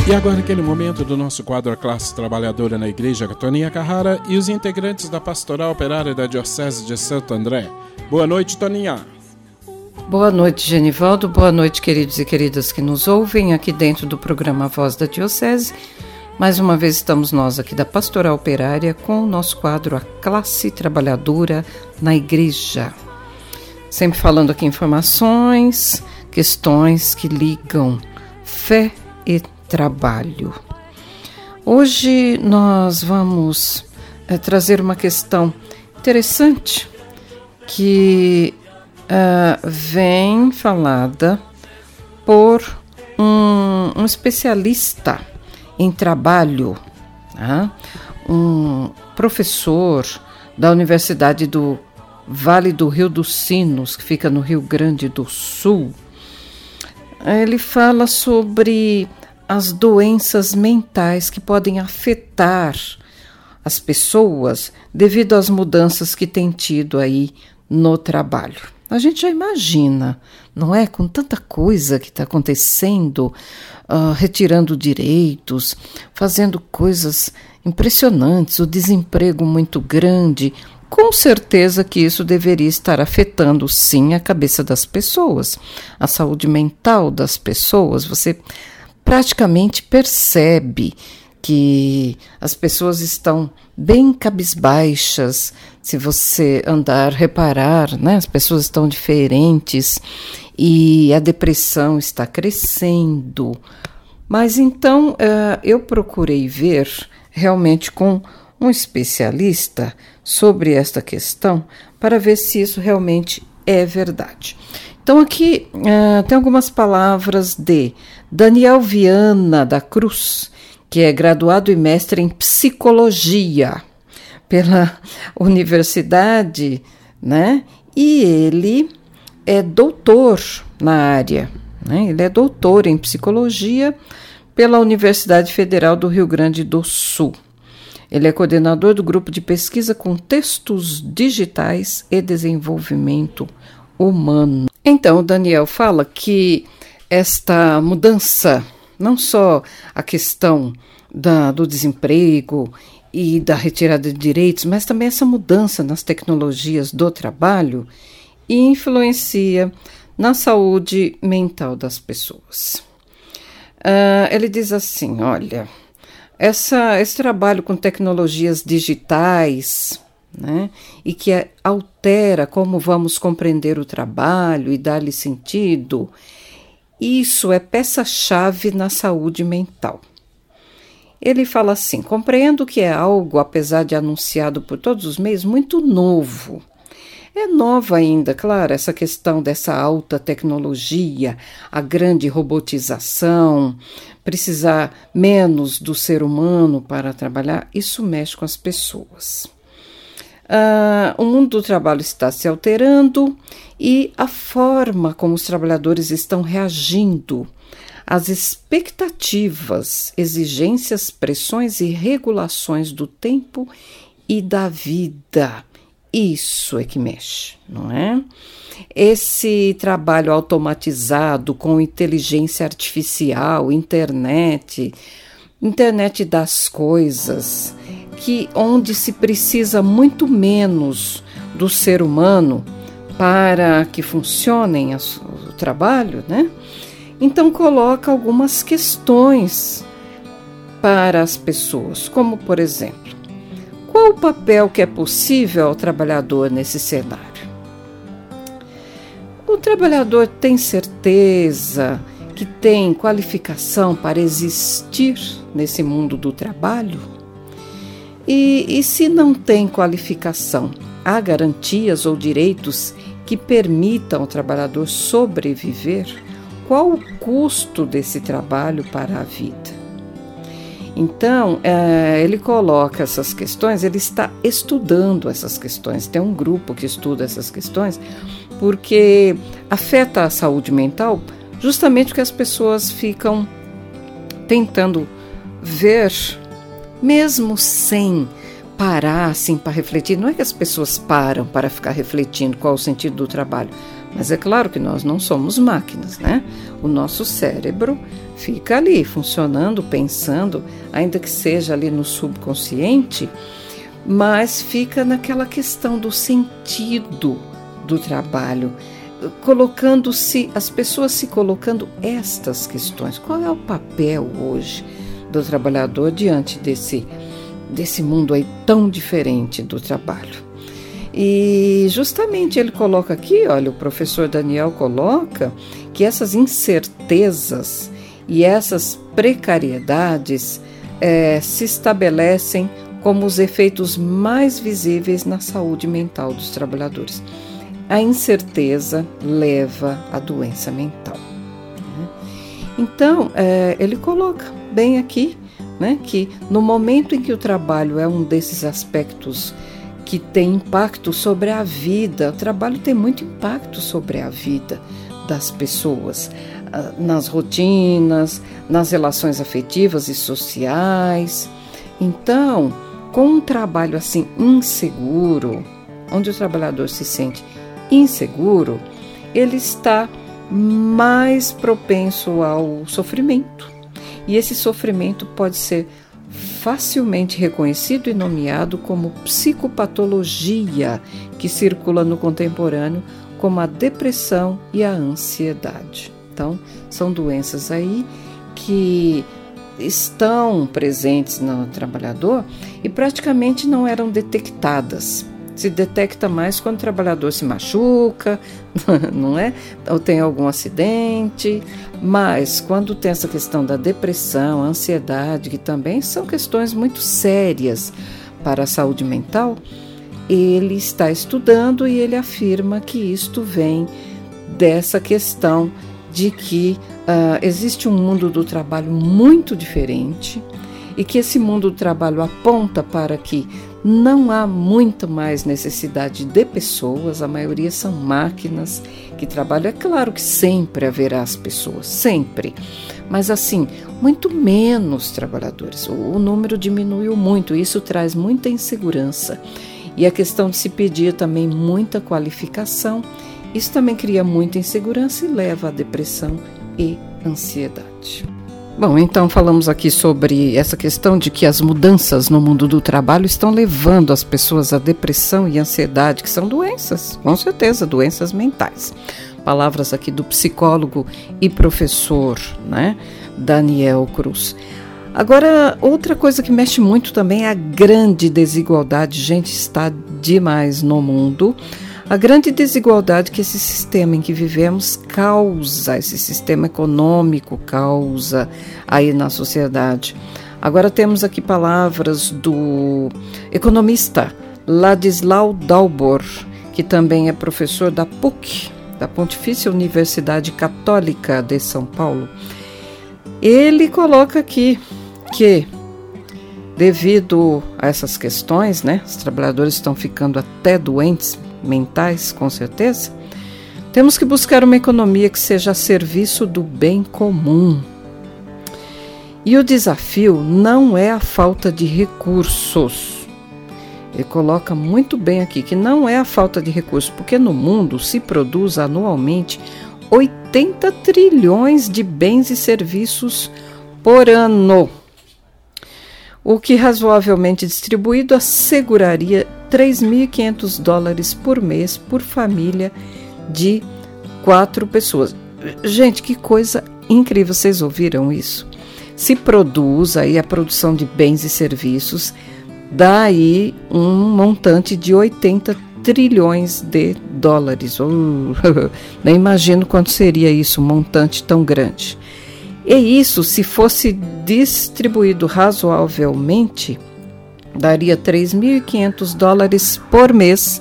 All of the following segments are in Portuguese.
E agora aquele momento do nosso quadro A Classe Trabalhadora na Igreja, com Toninha Carrara e os integrantes da Pastoral Operária da Diocese de Santo André. Boa noite, Toninha. Boa noite, Genivaldo. Boa noite, queridos e queridas que nos ouvem aqui dentro do programa Voz da Diocese. Mais uma vez estamos nós aqui da Pastoral Operária com o nosso quadro A Classe Trabalhadora na Igreja. Sempre falando aqui informações, questões que ligam fé e trabalho. Hoje nós vamos trazer uma questão interessante que vem falada por um especialista em trabalho, um professor da Universidade do Vale do Rio dos Sinos, que fica no Rio Grande do Sul. Ele fala sobre as doenças mentais que podem afetar as pessoas devido às mudanças que tem tido aí no trabalho. A gente já imagina, não é? Com tanta coisa que está acontecendo, retirando direitos, fazendo coisas impressionantes, o desemprego muito grande. Com certeza que isso deveria estar afetando, sim, a cabeça das pessoas, a saúde mental das pessoas. Você praticamente percebe que as pessoas estão bem cabisbaixas. Se você andar, reparar, né? As pessoas estão diferentes e a depressão está crescendo. Mas então eu procurei ver realmente com um especialista sobre esta questão para ver se isso realmente é verdade. Então aqui tem algumas palavras de Daniel Viana da Cruz, que é graduado e mestre em psicologia pela universidade, né? E ele é doutor na área, né? Ele é doutor em psicologia pela Universidade Federal do Rio Grande do Sul. Ele é coordenador do grupo de pesquisa Contextos Digitais e Desenvolvimento Humano. Então, o Daniel fala que esta mudança, não só a questão do desemprego e da retirada de direitos, mas também essa mudança nas tecnologias do trabalho influencia na saúde mental das pessoas. Ele diz assim, olha, esse trabalho com tecnologias digitais, né, e que altera como vamos compreender o trabalho e dar-lhe sentido, isso é peça-chave na saúde mental. Ele fala assim, compreendo que é algo, apesar de anunciado por todos os meios, muito novo. É nova ainda, claro, essa questão dessa alta tecnologia, a grande robotização, precisar menos do ser humano para trabalhar, isso mexe com as pessoas. O mundo do trabalho está se alterando e a forma como os trabalhadores estão reagindo às expectativas, exigências, pressões e regulações do tempo e da vida. Isso é que mexe, não é? Esse trabalho automatizado com inteligência artificial, internet das coisas, onde se precisa muito menos do ser humano para que funcionem o trabalho, né? Então coloca algumas questões para as pessoas, como por exemplo, qual o papel que é possível ao trabalhador nesse cenário? O trabalhador tem certeza que tem qualificação para existir nesse mundo do trabalho? E se não tem qualificação, há garantias ou direitos que permitam ao trabalhador sobreviver? Qual o custo desse trabalho para a vida? Então, ele coloca essas questões, ele está estudando essas questões, tem um grupo que estuda essas questões, porque afeta a saúde mental, justamente porque as pessoas ficam tentando ver, mesmo sem parar assim para refletir. Não é que as pessoas param para ficar refletindo qual é o sentido do trabalho, Mas é claro que nós não somos máquinas, né? O nosso cérebro fica ali funcionando, pensando, ainda que seja ali no subconsciente, mas fica naquela questão do sentido do trabalho, colocando-se, as pessoas se colocando estas questões. Qual é o papel hoje do trabalhador diante desse mundo aí tão diferente do trabalho? E justamente ele coloca aqui, olha, o professor Daniel coloca que essas incertezas e essas precariedades se estabelecem como os efeitos mais visíveis na saúde mental dos trabalhadores. A incerteza leva à doença mental. Então, ele coloca bem aqui, né, que no momento em que o trabalho é um desses aspectos que tem impacto sobre a vida, o trabalho tem muito impacto sobre a vida das pessoas, nas rotinas, nas relações afetivas e sociais. Então, com um trabalho assim inseguro, onde o trabalhador se sente inseguro, ele está mais propenso ao sofrimento. E esse sofrimento pode ser facilmente reconhecido e nomeado como psicopatologia, que circula no contemporâneo como a depressão e a ansiedade. Então, são doenças aí que estão presentes no trabalhador e praticamente não eram detectadas. Se detecta mais quando o trabalhador se machuca, não é? Ou tem algum acidente, mas quando tem essa questão da depressão, a ansiedade, que também são questões muito sérias para a saúde mental, ele está estudando e ele afirma que isto vem dessa questão de que existe um mundo do trabalho muito diferente e que esse mundo do trabalho aponta para que não há muito mais necessidade de pessoas, a maioria são máquinas que trabalham. É claro que sempre haverá as pessoas, sempre, mas assim, muito menos trabalhadores. O número diminuiu muito, isso traz muita insegurança. E a questão de se pedir também muita qualificação, isso também cria muita insegurança e leva à depressão e ansiedade. Bom, então falamos aqui sobre essa questão de que as mudanças no mundo do trabalho estão levando as pessoas à depressão e ansiedade, que são doenças, com certeza, doenças mentais. Palavras aqui do psicólogo e professor, né, Daniel Cruz. Agora, outra coisa que mexe muito também é a grande desigualdade. Gente, está demais no mundo. A grande desigualdade que esse sistema em que vivemos causa, esse sistema econômico causa aí na sociedade. Agora temos aqui palavras do economista Ladislau Dalbor, que também é professor da PUC, da Pontifícia Universidade Católica de São Paulo. Ele coloca aqui que, devido a essas questões, né, os trabalhadores estão ficando até doentes mentais, com certeza, temos que buscar uma economia que seja a serviço do bem comum. E o desafio não é a falta de recursos. Ele coloca muito bem aqui que não é a falta de recursos, porque no mundo se produz anualmente 80 trilhões de bens e serviços por ano, o que razoavelmente distribuído asseguraria $3.500 por mês por família de 4 pessoas. Gente, que coisa incrível, vocês ouviram isso? Se produz aí a produção de bens e serviços, dá aí um montante de 80 trilhões de dólares. Nem imagino quanto seria isso, um montante tão grande. E isso, se fosse distribuído razoavelmente, daria $3.500 por mês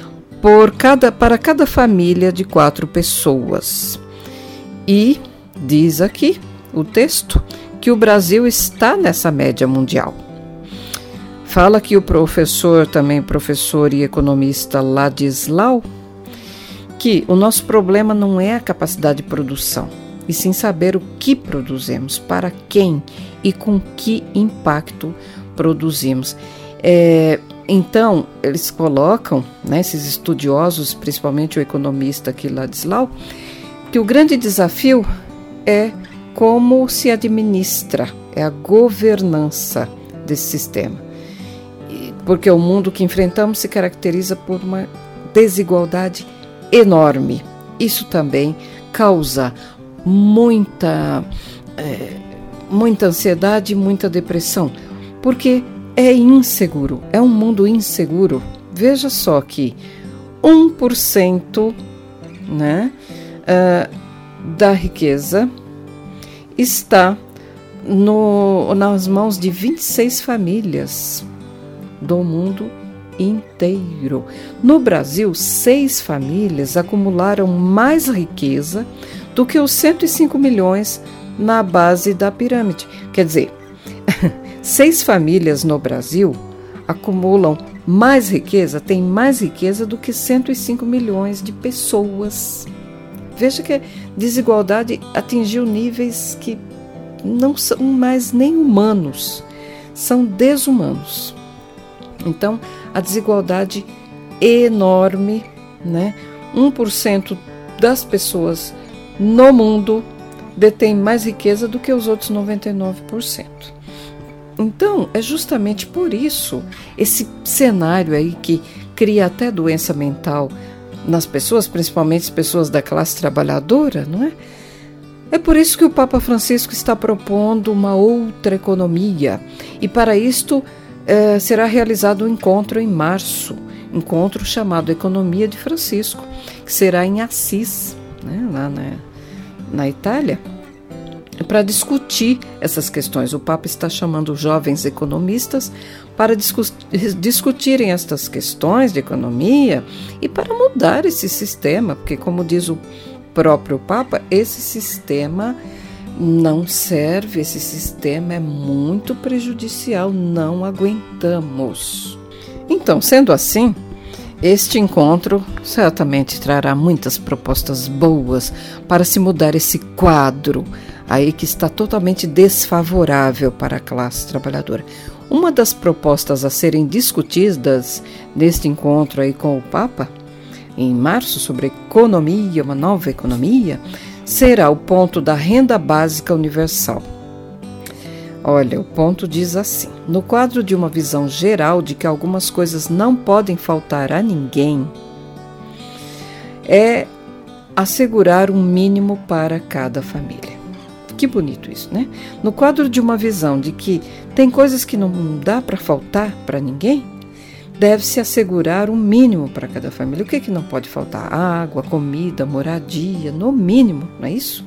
para cada família de 4 pessoas. E diz aqui o texto que o Brasil está nessa média mundial. Fala aqui o professor e economista Ladislau, que o nosso problema não é a capacidade de produção, e sim saber o que produzimos, para quem e com que impacto produzimos. Então, eles colocam, né, esses estudiosos, principalmente o economista aqui, Ladislau, que o grande desafio é como se administra, é a governança desse sistema. Porque o mundo que enfrentamos se caracteriza por uma desigualdade enorme. Isso também causa muita ansiedade, muita depressão, porque é inseguro, é um mundo inseguro. Veja só que 1%, né, da riqueza está nas mãos de 26 famílias do mundo inteiro. No Brasil, 6 famílias acumularam mais riqueza do que os 105 milhões na base da pirâmide. Quer dizer, 6 famílias no Brasil acumulam mais riqueza, têm mais riqueza do que 105 milhões de pessoas. Veja que a desigualdade atingiu níveis que não são mais nem humanos, são desumanos. Então, a desigualdade é enorme, né? 1% das pessoas no mundo detém mais riqueza do que os outros 99%. Então, é justamente por isso, esse cenário aí que cria até doença mental nas pessoas, principalmente as pessoas da classe trabalhadora, não é? É por isso que o Papa Francisco está propondo uma outra economia. E para isto será realizado um encontro em março, encontro chamado Economia de Francisco, que será em Assis, né, lá na Itália, para discutir essas questões. O Papa está chamando jovens economistas para discutirem estas questões de economia e para mudar esse sistema, porque, como diz o próprio Papa, esse sistema não serve, esse sistema é muito prejudicial, não aguentamos. Então, sendo assim, este encontro certamente trará muitas propostas boas para se mudar esse quadro aí que está totalmente desfavorável para a classe trabalhadora. Uma das propostas a serem discutidas neste encontro aí com o Papa, em março, sobre economia, uma nova economia, será o ponto da renda básica universal. Olha, o ponto diz assim: no quadro de uma visão geral de que algumas coisas não podem faltar a ninguém, é assegurar um mínimo para cada família. Que bonito isso, né? No quadro de uma visão de que tem coisas que não dá para faltar para ninguém, deve-se assegurar um mínimo para cada família. O que não pode faltar? Água, comida, moradia, no mínimo, não é isso?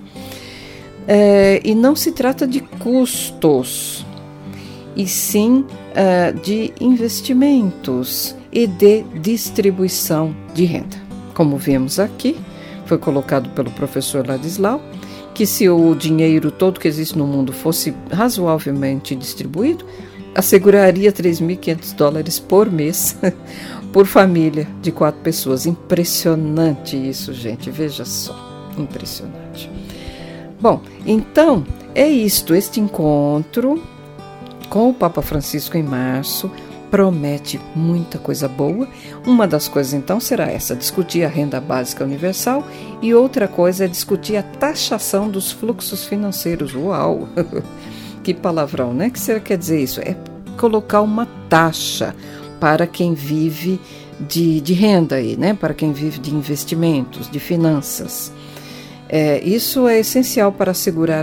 E não se trata de custos, e sim de investimentos e de distribuição de renda. Como vemos aqui, foi colocado pelo professor Ladislau, que se o dinheiro todo que existe no mundo fosse razoavelmente distribuído, asseguraria $3.500 por mês por família de 4 pessoas. Impressionante isso, gente. Veja só, impressionante. Bom, então é isto. Este encontro com o Papa Francisco em março promete muita coisa boa. Uma das coisas, então, será essa: discutir a renda básica universal, e outra coisa é discutir a taxação dos fluxos financeiros. Uau! Que palavrão, né? O que será que quer dizer isso? É colocar uma taxa para quem vive de renda aí, né? Para quem vive de investimentos, de finanças. Isso é essencial para assegurar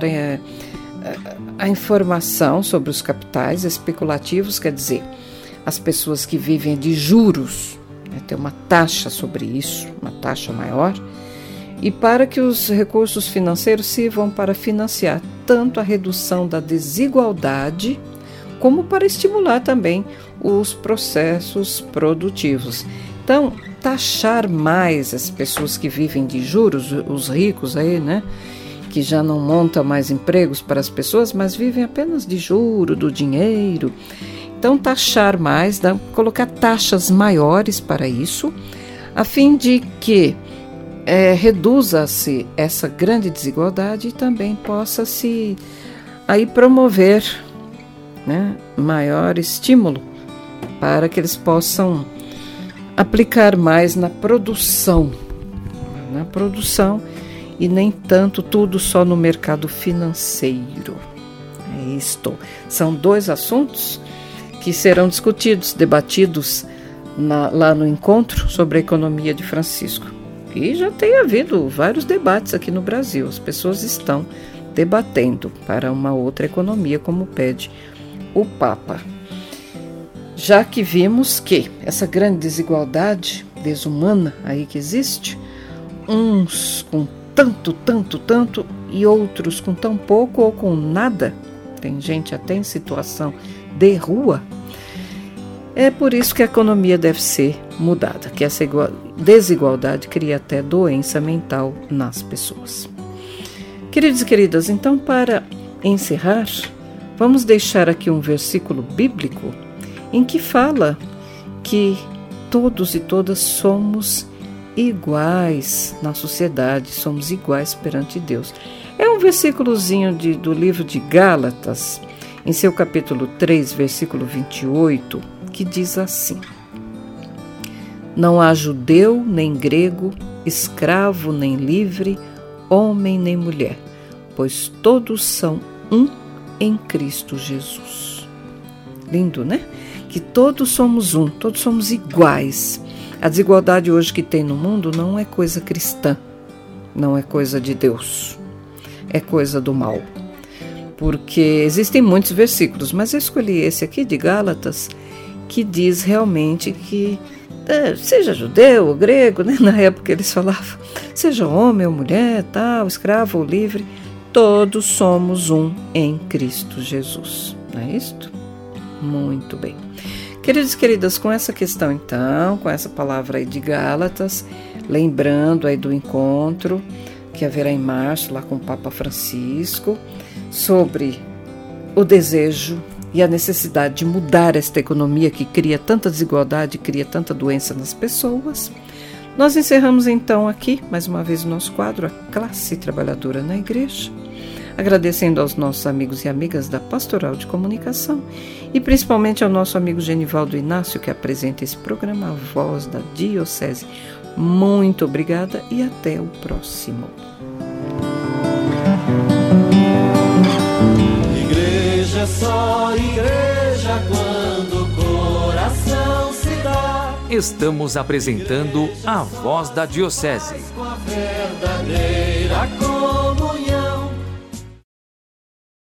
a informação sobre os capitais especulativos, quer dizer, as pessoas que vivem de juros, né? Ter uma taxa sobre isso, uma taxa maior, e para que os recursos financeiros sirvam para financiar tanto a redução da desigualdade, como para estimular também os processos produtivos. Então, taxar mais as pessoas que vivem de juros, os ricos aí, né, que já não montam mais empregos para as pessoas, mas vivem apenas de juro, do dinheiro. Então, taxar mais, colocar taxas maiores para isso, a fim de que reduza-se essa grande desigualdade e também possa-se aí promover, né, maior estímulo para que eles possam aplicar mais na produção, e nem tanto tudo só no mercado financeiro. É isto. São 2 assuntos que serão discutidos, debatidos lá no encontro sobre a economia de Francisco. E já tem havido vários debates aqui no Brasil. As pessoas estão debatendo para uma outra economia, como pede o Papa. Já que vimos que essa grande desigualdade desumana aí que existe, uns com tanto, e outros com tão pouco ou com nada, tem gente até em situação de rua, é por isso que a economia deve ser mudada, que essa desigualdade cria até doença mental nas pessoas. Queridos e queridas, então, para encerrar, vamos deixar aqui um versículo bíblico em que fala que todos e todas somos iguais na sociedade, somos iguais perante Deus. É um versículozinho do livro de Gálatas, em seu capítulo 3, versículo 28, que diz assim: não há judeu nem grego, escravo nem livre, homem nem mulher, pois todos são um em Cristo Jesus. Lindo, né? Que todos somos um, todos somos iguais. A desigualdade hoje que tem no mundo não é coisa cristã, não é coisa de Deus, é coisa do mal. Porque existem muitos versículos, mas eu escolhi esse aqui de Gálatas, que diz realmente que seja judeu ou grego, né? Na época eles falavam, seja homem ou mulher, tal, escravo ou livre, todos somos um em Cristo Jesus. Não é isto? Muito bem. Queridos e queridas, com essa questão então, com essa palavra aí de Gálatas, lembrando aí do encontro que haverá em março lá com o Papa Francisco, sobre o desejo e a necessidade de mudar esta economia que cria tanta desigualdade, cria tanta doença nas pessoas. Nós encerramos então aqui, mais uma vez, o nosso quadro, a classe trabalhadora na igreja, agradecendo aos nossos amigos e amigas da Pastoral de Comunicação e principalmente ao nosso amigo Genivaldo Inácio, que apresenta esse programa, a Voz da Diocese. Muito obrigada e até o próximo. Igreja é só igreja quando o coração se dá. Estamos apresentando a Voz da Diocese. Com a verdadeira